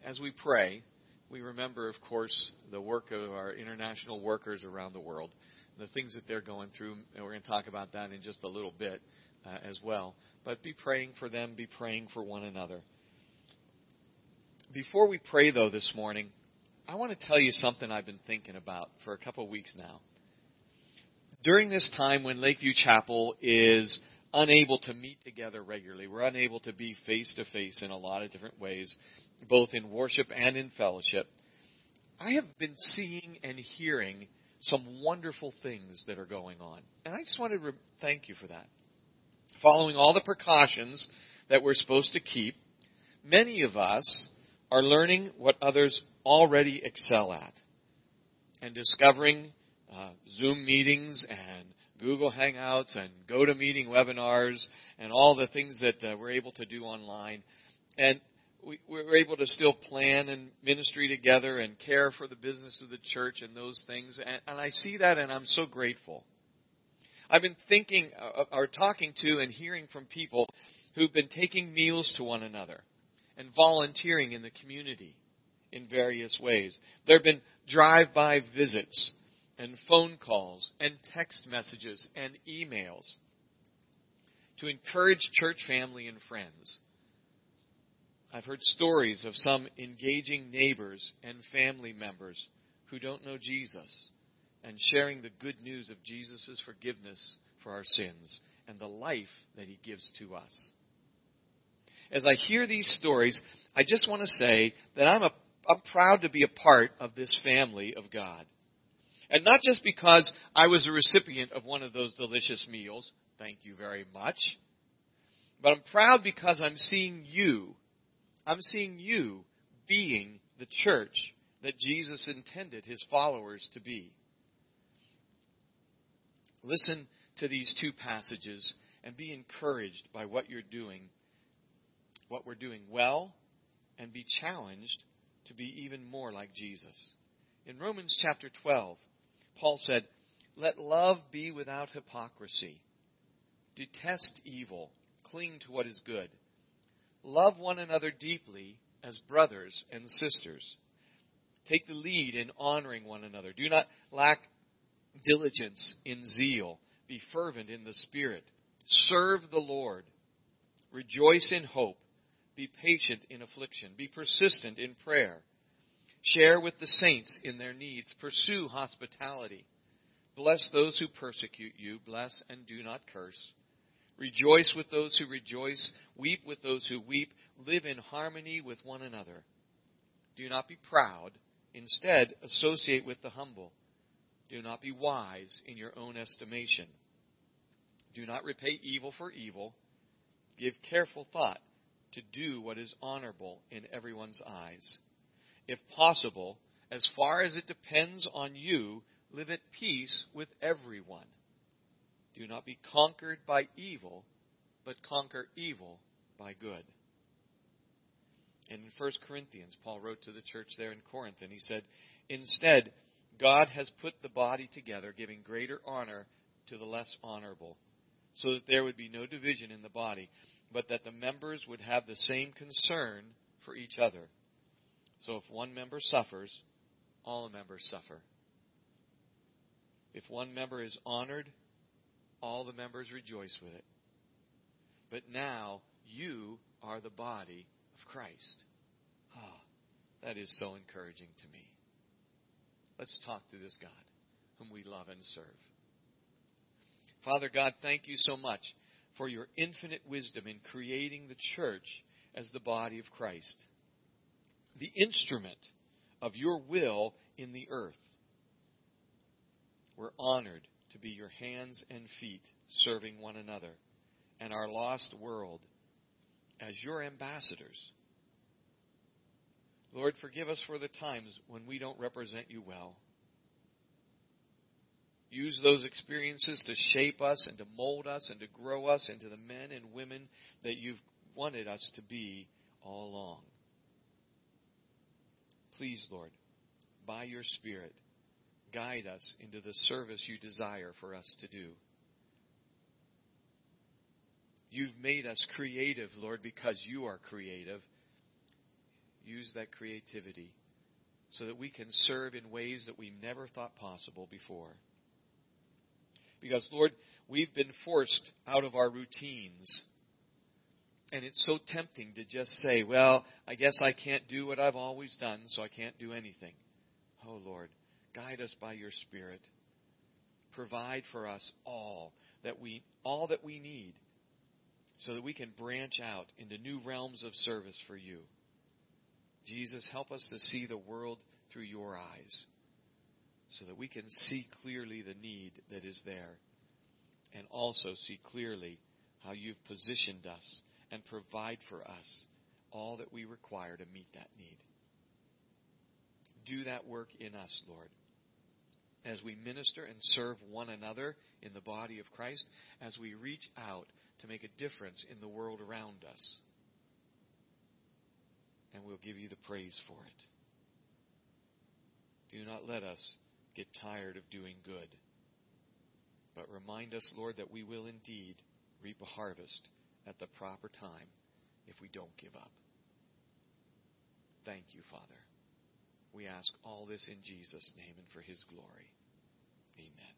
as we pray, we remember, of course, the work of our international workers around the world, the things that they're going through, and we're going to talk about that in just a little bit as well. But be praying for them, be praying for one another. Before we pray, though, this morning, I want to tell you something I've been thinking about for a couple of weeks now. During this time when Lakeview Chapel is unable to meet together regularly, we're unable to be face-to-face in a lot of different ways, both in worship and in fellowship, I have been seeing and hearing some wonderful things that are going on. And I just wanted to thank you for that. Following all the precautions that we're supposed to keep, many of us are learning what others already excel at and discovering Zoom meetings and Google Hangouts and GoToMeeting webinars and all the things that we're able to do online. And we're able to still plan and ministry together and care for the business of the church and those things. And I see that, and I'm so grateful. I've been thinking or talking to and hearing from people who've been taking meals to one another and volunteering in the community in various ways. There have been drive-by visits and phone calls and text messages and emails to encourage church family and friends. I've heard stories of some engaging neighbors and family members who don't know Jesus and sharing the good news of Jesus' forgiveness for our sins and the life that He gives to us. As I hear these stories, I just want to say that I'm proud to be a part of this family of God. And not just because I was a recipient of one of those delicious meals, thank you very much, but I'm proud because I'm seeing you being the church that Jesus intended His followers to be. Listen to these two passages and be encouraged by what you're doing, what we're doing well, and be challenged to be even more like Jesus. In Romans chapter 12, Paul said, "Let love be without hypocrisy. Detest evil. Cling to what is good. Love one another deeply as brothers and sisters. Take the lead in honoring one another. Do not lack diligence in zeal. Be fervent in the Spirit. Serve the Lord. Rejoice in hope. Be patient in affliction. Be persistent in prayer. Share with the saints in their needs. Pursue hospitality. Bless those who persecute you. Bless and do not curse. Rejoice with those who rejoice. Weep with those who weep. Live in harmony with one another. Do not be proud. Instead, associate with the humble. Do not be wise in your own estimation. Do not repay evil for evil. Give careful thought to do what is honorable in everyone's eyes. If possible, as far as it depends on you, live at peace with everyone. Do not be conquered by evil, but conquer evil by good." And in 1 Corinthians, Paul wrote to the church there in Corinth, and he said, "Instead, God has put the body together, giving greater honor to the less honorable, so that there would be no division in the body, but that the members would have the same concern for each other. So if one member suffers, all the members suffer. If one member is honored, all the members rejoice with it. But now you are the body of Christ." That is so encouraging to me. Let's talk to this God whom we love and serve. Father God, thank you so much for your infinite wisdom in creating the church as the body of Christ, the instrument of your will in the earth. We're honored to be your hands and feet serving one another and our lost world as your ambassadors. Lord, forgive us for the times when we don't represent you well. Use those experiences to shape us and to mold us and to grow us into the men and women that you've wanted us to be all along. Please, Lord, by your Spirit, guide us into the service you desire for us to do. You've made us creative, Lord, because you are creative. use that creativity so that we can serve in ways that we never thought possible before. Because, Lord, we've been forced out of our routines. And it's so tempting to just say, well, I guess I can't do what I've always done, so I can't do anything. Oh, Lord, guide us by your Spirit. Provide for us all that we need so that we can branch out into new realms of service for you. Jesus, help us to see the world through your eyes so that we can see clearly the need that is there and also see clearly how you've positioned us and provide for us all that we require to meet that need. Do that work in us, Lord, as we minister and serve one another in the body of Christ, as we reach out to make a difference in the world around us. And we'll give you the praise for it. Do not let us get tired of doing good, but remind us, Lord, that we will indeed reap a harvest at the proper time if we don't give up. Thank you, Father. We ask all this in Jesus' name and for his glory. Amen.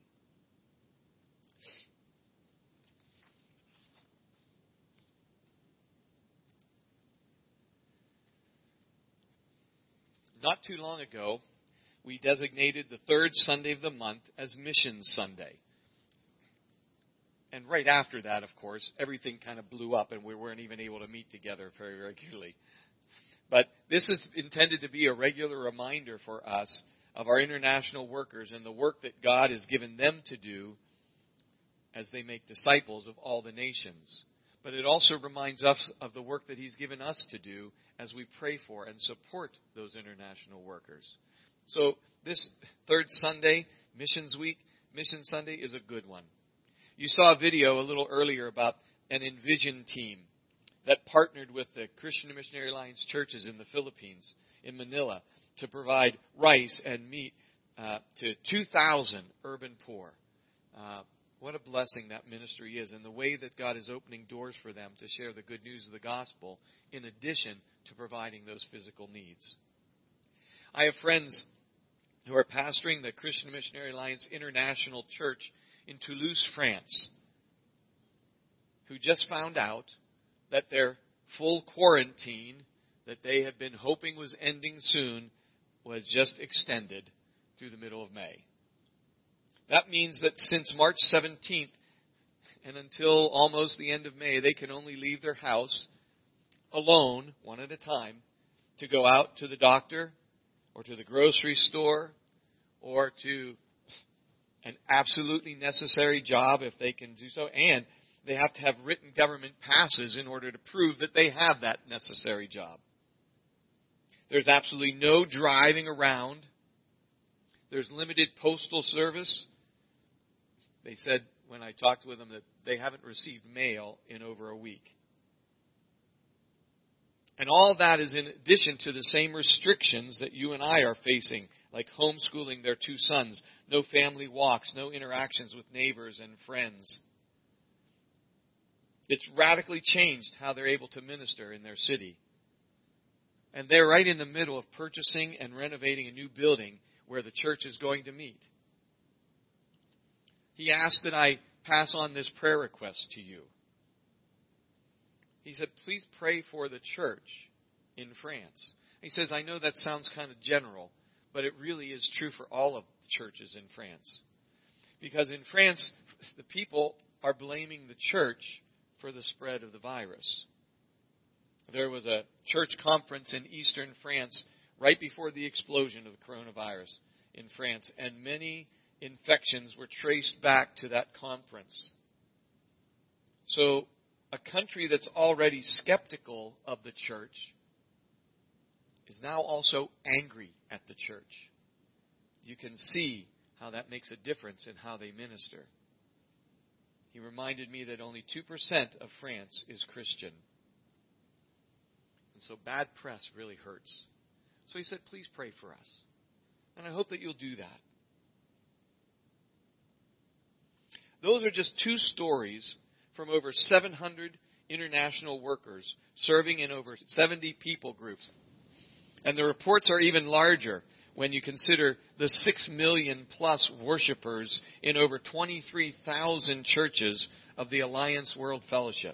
Not too long ago, we designated the third Sunday of the month as Mission Sunday. And right after that, of course, everything kind of blew up and we weren't even able to meet together very regularly. But this is intended to be a regular reminder for us of our international workers and the work that God has given them to do as they make disciples of all the nations. But it also reminds us of the work that he's given us to do as we pray for and support those international workers. So this third Sunday, Missions Week, Mission Sunday, is a good one. You saw a video a little earlier about an Envision team that partnered with the Christian Missionary Alliance churches in the Philippines, in Manila, to provide rice and meat to 2,000 urban poor. What a blessing that ministry is, and the way that God is opening doors for them to share the good news of the gospel in addition to providing those physical needs. I have friends who are pastoring the Christian Missionary Alliance International Church in Toulouse, France, who just found out that their full quarantine that they had been hoping was ending soon was just extended through the middle of May. That means that since March 17th and until almost the end of May, they can only leave their house alone, one at a time, to go out to the doctor or to the grocery store or to an absolutely necessary job if they can do so. And they have to have written government passes in order to prove that they have that necessary job. There's absolutely no driving around. There's limited postal service. They said when I talked with them that they haven't received mail in over a week. And all that is in addition to the same restrictions that you and I are facing, like homeschooling their 2 sons, no family walks, no interactions with neighbors and friends. It's radically changed how they're able to minister in their city. And they're right in the middle of purchasing and renovating a new building where the church is going to meet. He asked that I pass on this prayer request to you. He said, please pray for the church in France. He says, I know that sounds kind of general, but it really is true for all of the churches in France. Because in France, the people are blaming the church for the spread of the virus. There was a church conference in eastern France right before the explosion of the coronavirus in France, and many infections were traced back to that conference. So a country that's already skeptical of the church is now also angry at the church. You can see how that makes a difference in how they minister. He reminded me that only 2% of France is Christian. And so bad press really hurts. So he said, please pray for us. And I hope that you'll do that. Those are just 2 stories from over 700 international workers serving in over 70 people groups. And the reports are even larger when you consider the 6 million plus worshipers in over 23,000 churches of the Alliance World Fellowship.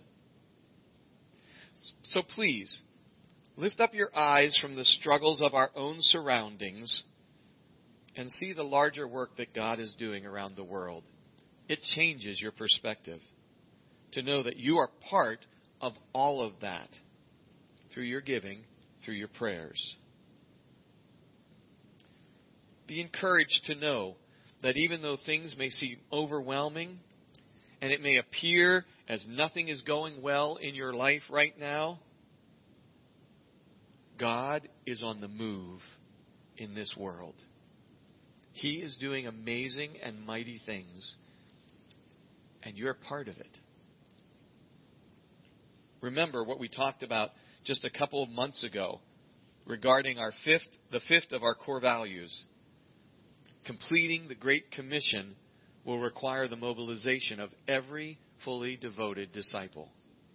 So please, lift up your eyes from the struggles of our own surroundings and see the larger work that God is doing around the world. It changes your perspective to know that you are part of all of that through your giving, through your prayers. Be encouraged to know that even though things may seem overwhelming and it may appear as nothing is going well in your life right now, God is on the move in this world. He is doing amazing and mighty things, and you're part of it. Remember what we talked about just a couple of months ago regarding the fifth of our core values. Completing the Great Commission will require the mobilization of every fully devoted disciple.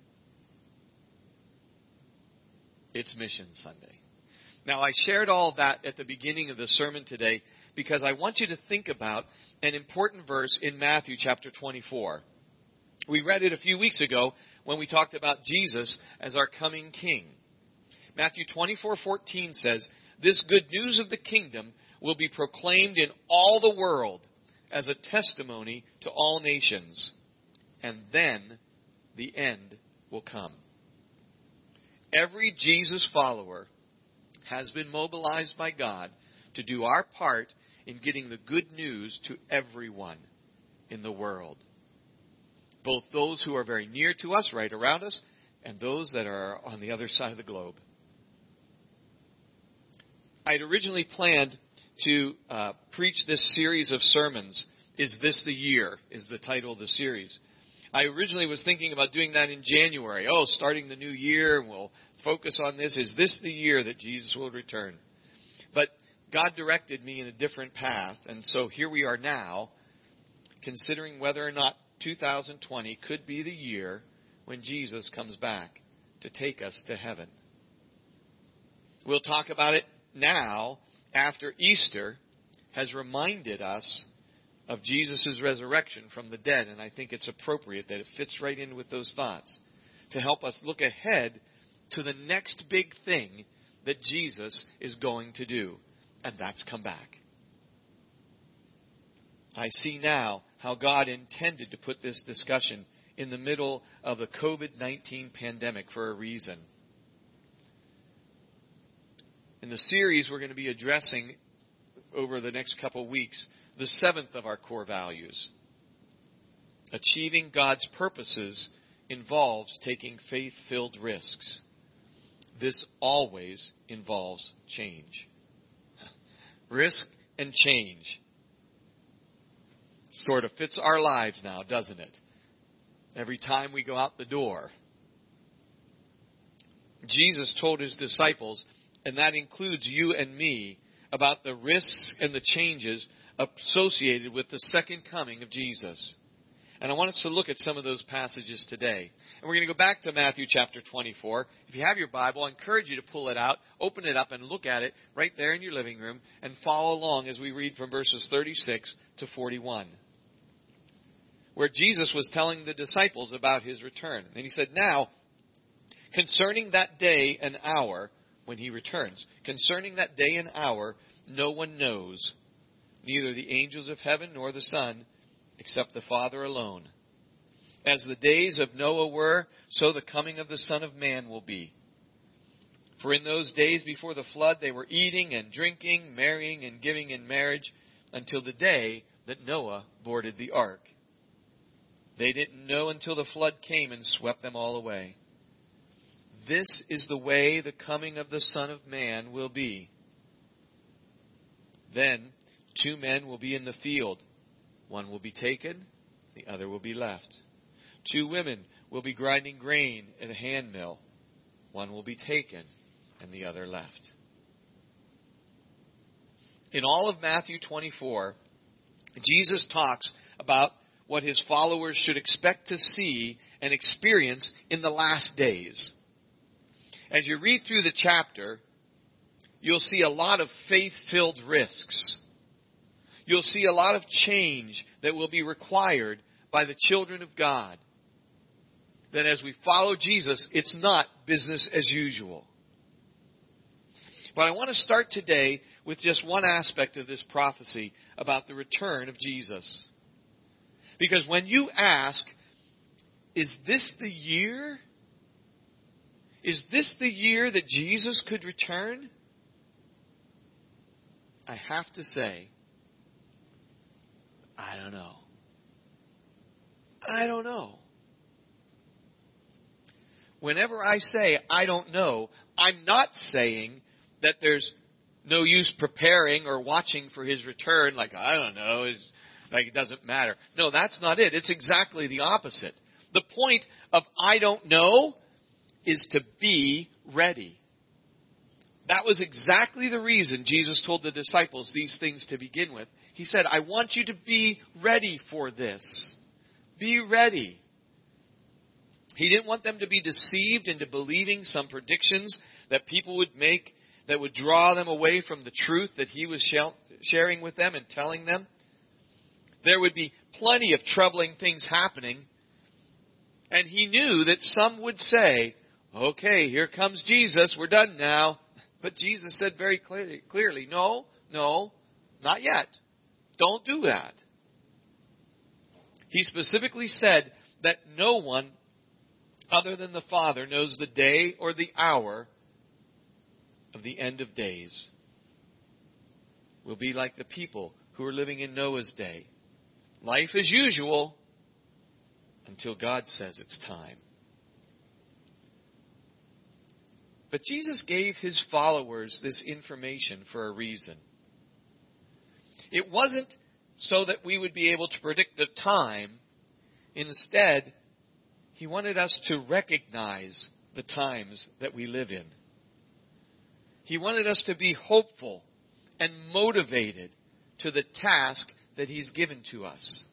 It's Mission Sunday. Now, I shared all that at the beginning of the sermon today because I want you to think about an important verse in Matthew chapter 24. We read it a few weeks ago when we talked about Jesus as our coming King. Matthew 24:14 says, "This good news of the kingdom will be proclaimed in all the world as a testimony to all nations, and then the end will come." Every Jesus follower has been mobilized by God to do our part in getting the good news to everyone in the world, both those who are very near to us, right around us, and those that are on the other side of the globe. I had originally planned to preach this series of sermons. Is This the Year is the title of the series. I originally was thinking about doing that in January. Starting the new year, and we'll focus on this. Is this the year that Jesus will return? But God directed me in a different path, and so here we are now, considering whether or not 2020 could be the year when Jesus comes back to take us to heaven. We'll talk about it now, after Easter has reminded us of Jesus' resurrection from the dead, and I think it's appropriate that it fits right in with those thoughts to help us look ahead to the next big thing that Jesus is going to do, and that's come back. I see now how God intended to put this discussion in the middle of the COVID-19 pandemic for a reason. In the series we're going to be addressing over the next couple weeks, the seventh of our core values. Achieving God's purposes involves taking faith-filled risks. This always involves change. Risk and change sort of fits our lives now, doesn't it? Every time we go out the door. Jesus told his disciples, and that includes you and me, about the risks and the changes associated with the second coming of Jesus. And I want us to look at some of those passages today. And we're going to go back to Matthew chapter 24. If you have your Bible, I encourage you to pull it out, open it up, and look at it right there in your living room, and follow along as we read from verses 36 to 41, where Jesus was telling the disciples about his return. And he said, "Now, concerning that day and hour when he returns, concerning that day and hour, no one knows, neither the angels of heaven nor the Son, except the Father alone. As the days of Noah were, so the coming of the Son of Man will be. For in those days before the flood, they were eating and drinking, marrying and giving in marriage, until the day that Noah boarded the ark. They didn't know until the flood came and swept them all away. This is the way the coming of the Son of Man will be. Then 2 men will be in the field. One will be taken, the other will be left. 2 women will be grinding grain at a handmill. One will be taken, and the other left." In all of Matthew 24, Jesus talks about what his followers should expect to see and experience in the last days. As you read through the chapter, you'll see a lot of faith-filled risks. You'll see a lot of change that will be required by the children of God. That as we follow Jesus, it's not business as usual. But I want to start today with just one aspect of this prophecy about the return of Jesus. Because when you ask, is this the year? Is this the year that Jesus could return? I have to say, I don't know. I don't know. Whenever I say I don't know, I'm not saying that there's no use preparing or watching for His return, like, I don't know, like it doesn't matter. No, that's not it. It's exactly the opposite. The point of I don't know is to be ready. That was exactly the reason Jesus told the disciples these things to begin with. He said, I want you to be ready for this. Be ready. He didn't want them to be deceived into believing some predictions that people would make that would draw them away from the truth that He was sharing with them and telling them. There would be plenty of troubling things happening. And He knew that some would say, okay, here comes Jesus, we're done now. But Jesus said very clearly, no, not yet. Don't do that. He specifically said that no one other than the Father knows the day or the hour of the end of days. We'll be like the people who were living in Noah's day. Life as usual until God says it's time. But Jesus gave His followers this information for a reason. It wasn't so that we would be able to predict the time. Instead, He wanted us to recognize the times that we live in. He wanted us to be hopeful and motivated to the task that He's given to us.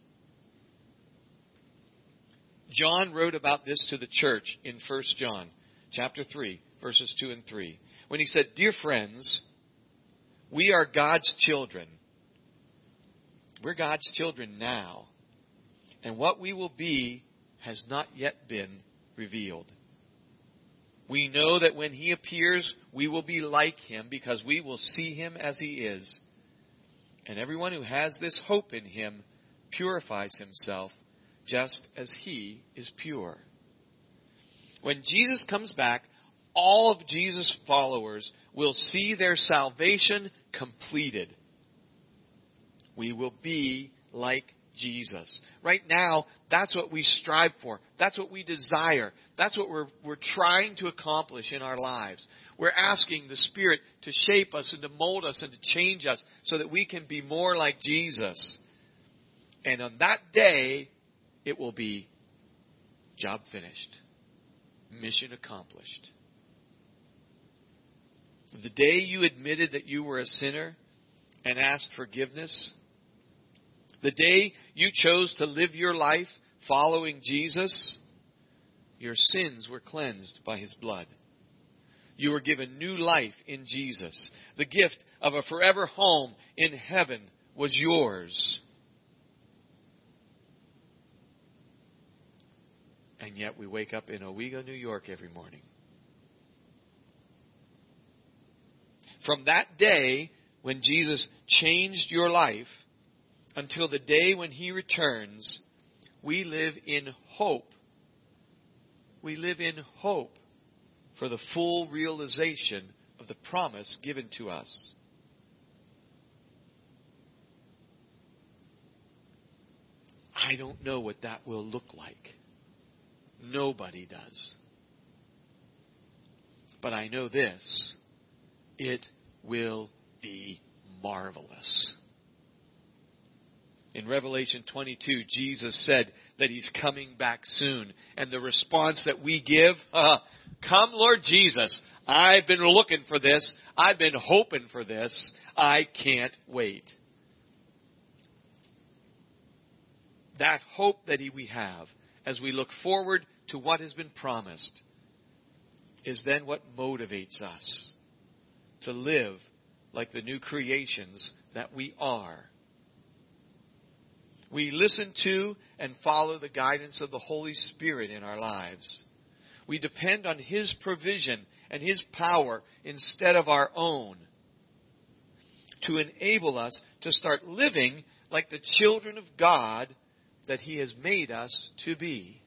John wrote about this to the church in 1 John chapter 3, verses 2 and 3, when he said, Dear friends, we are God's children. We're God's children now. And what we will be has not yet been revealed. We know that when He appears, we will be like Him because we will see Him as He is. And everyone who has this hope in Him purifies himself just as He is pure. When Jesus comes back, all of Jesus' followers will see their salvation completed. We will be like Jesus. Right now, that's what we strive for. That's what we desire. That's what we're trying to accomplish in our lives. We're asking the Spirit to shape us and to mold us and to change us so that we can be more like Jesus. And on that day, it will be job finished. Mission accomplished. The day you admitted that you were a sinner and asked forgiveness, the day you chose to live your life following Jesus, your sins were cleansed by His blood. You were given new life in Jesus. The gift of a forever home in heaven was yours. And yet we wake up in Owego, New York every morning. From that day when Jesus changed your life until the day when He returns, we live in hope. We live in hope for the full realization of the promise given to us. I don't know what that will look like. Nobody does. But I know this. It will be marvelous. In Revelation 22, Jesus said that He's coming back soon. And the response that we give, come Lord Jesus, I've been looking for this. I've been hoping for this. I can't wait. That hope that we have as we look forward to what has been promised is then what motivates us to live like the new creations that we are. We listen to and follow the guidance of the Holy Spirit in our lives. We depend on His provision and His power instead of our own to enable us to start living like the children of God that He has made us to be.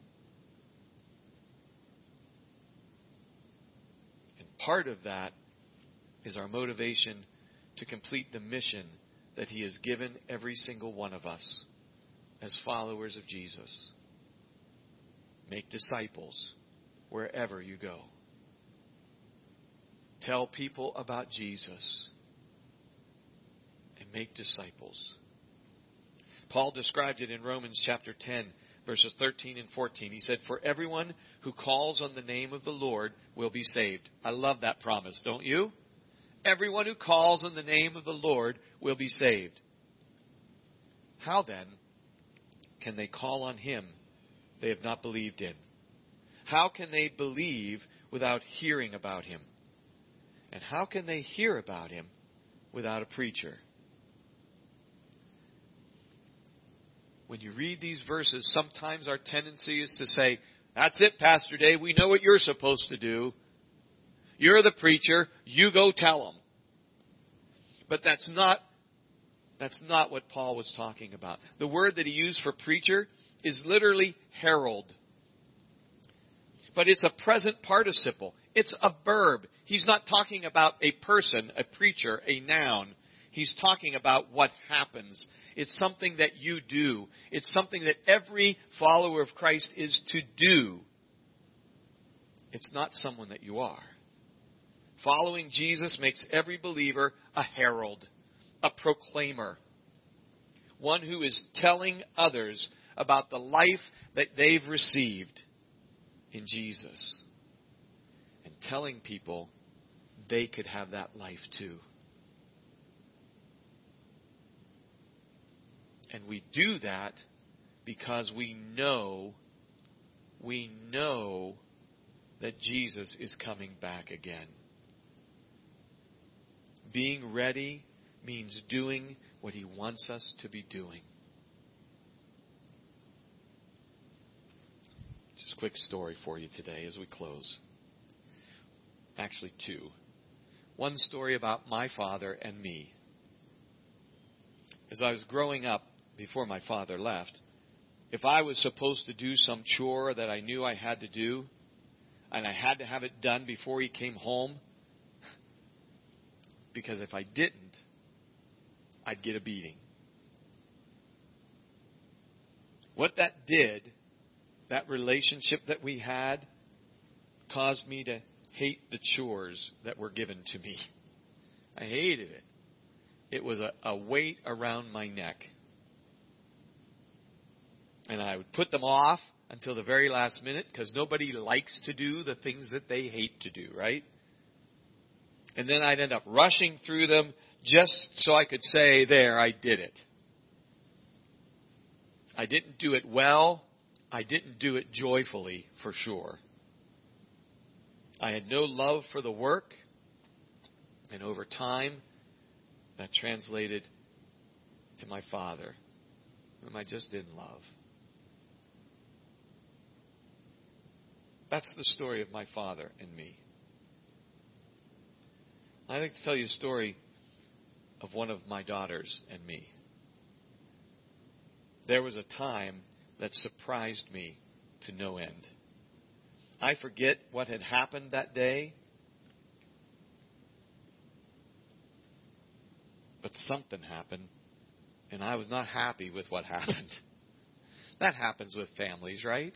And part of that is our motivation to complete the mission that He has given every single one of us as followers of Jesus. Make disciples wherever you go. Tell people about Jesus and make disciples. Paul described it in Romans chapter 10, verses 13 and 14. He said, "For everyone who calls on the name of the Lord will be saved." I love that promise, don't you? Everyone who calls on the name of the Lord will be saved. How then can they call on Him they have not believed in? How can they believe without hearing about Him? And how can they hear about Him without a preacher? When you read these verses, sometimes our tendency is to say, "That's it, Pastor Dave. We know what you're supposed to do. You're the preacher. You go tell them." But that's not what Paul was talking about. The word that he used for preacher is literally herald. But it's a present participle. It's a verb. He's not talking about a person, a preacher, a noun. He's talking about what happens. It's something that you do. It's something that every follower of Christ is to do. It's not someone that you are. Following Jesus makes every believer a herald, a proclaimer, one who is telling others about the life that they've received in Jesus and telling people they could have that life too. And we do that because we know that Jesus is coming back again. Being ready means doing what He wants us to be doing. Just a quick story for you today as we close. Actually, two. One story about my father and me. As I was growing up, before my father left, if I was supposed to do some chore that I knew I had to do, and I had to have it done before he came home, because if I didn't, I'd get a beating. What that did, that relationship that we had, caused me to hate the chores that were given to me. I hated it. It was a weight around my neck. And I would put them off until the very last minute because nobody likes to do the things that they hate to do, right? And then I'd end up rushing through them just so I could say, there, I did it. I didn't do it well. I didn't do it joyfully, for sure. I had no love for the work. And over time, that translated to my father, whom I just didn't love. That's the story of my father and me. I'd like to tell you a story of one of my daughters and me. There was a time that surprised me to no end. I forget what had happened that day, but something happened, and I was not happy with what happened. That happens with families, right?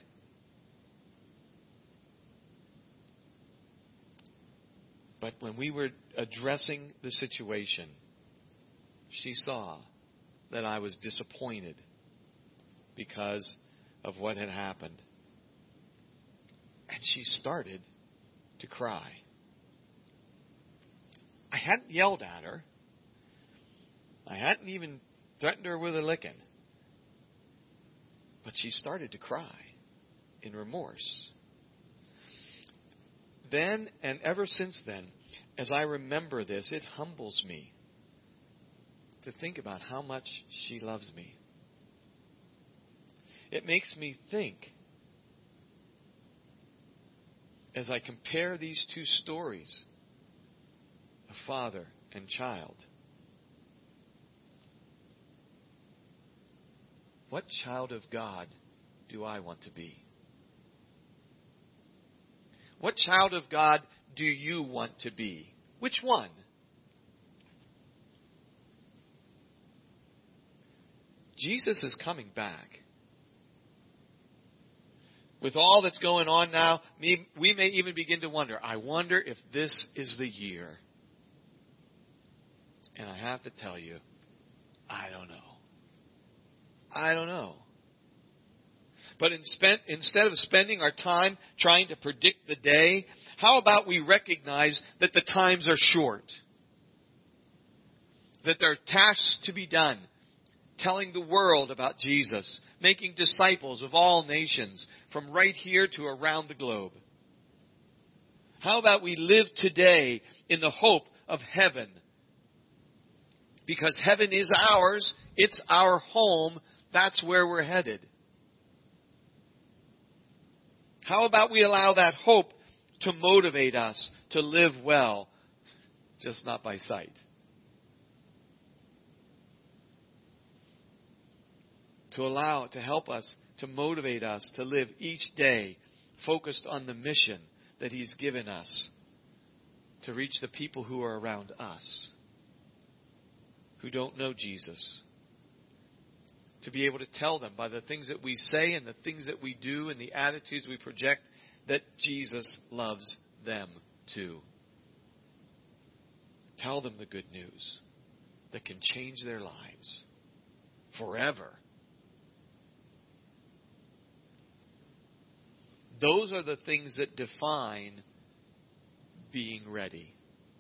But when we were addressing the situation, she saw that I was disappointed because of what had happened. And she started to cry. I hadn't yelled at her. I hadn't even threatened her with a licking. But she started to cry in remorse. Then, and ever since then, as I remember this, it humbles me to think about how much she loves me. It makes me think, as I compare these two stories of father and child, what child of God do I want to be? What child of God do you want to be? Which one? Jesus is coming back. With all that's going on now, we may even begin to wonder, I wonder if this is the year. And I have to tell you, I don't know. I don't know. But instead of spending our time trying to predict the day, how about we recognize that the times are short? That there are tasks to be done. Telling the world about Jesus. Making disciples of all nations. From right here to around the globe. How about we live today in the hope of heaven? Because heaven is ours. It's our home. That's where we're headed. How about we allow that hope to motivate us to live well, just not by sight? To help us, to motivate us to live each day focused on the mission that He's given us to reach the people who are around us, who don't know Jesus. To be able to tell them by the things that we say and the things that we do and the attitudes we project that Jesus loves them too. Tell them the good news that can change their lives forever. Those are the things that define being ready.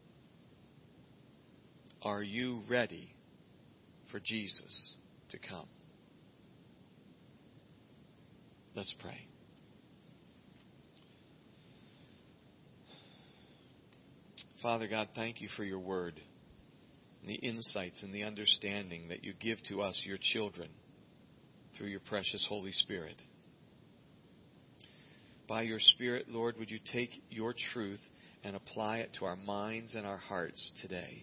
Are you ready for Jesus to come? Let's pray. Father God, thank you for your word, and the insights and the understanding that you give to us, your children, through your precious Holy Spirit. By your Spirit, Lord, would you take your truth and apply it to our minds and our hearts today?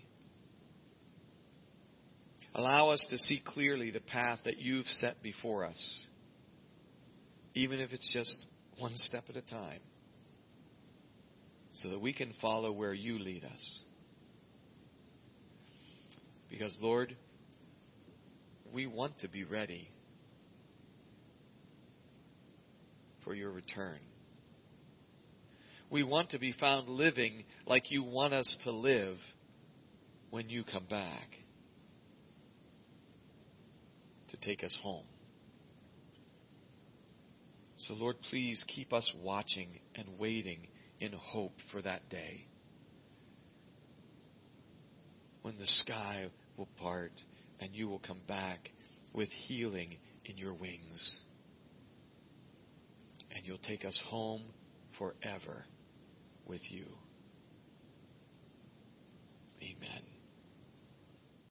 Allow us to see clearly the path that you've set before us, even if it's just one step at a time, so that we can follow where you lead us. Because, Lord, we want to be ready for your return. We want to be found living like you want us to live when you come back to take us home. So, Lord, please keep us watching and waiting in hope for that day when the sky will part and you will come back with healing in your wings. And you'll take us home forever with you.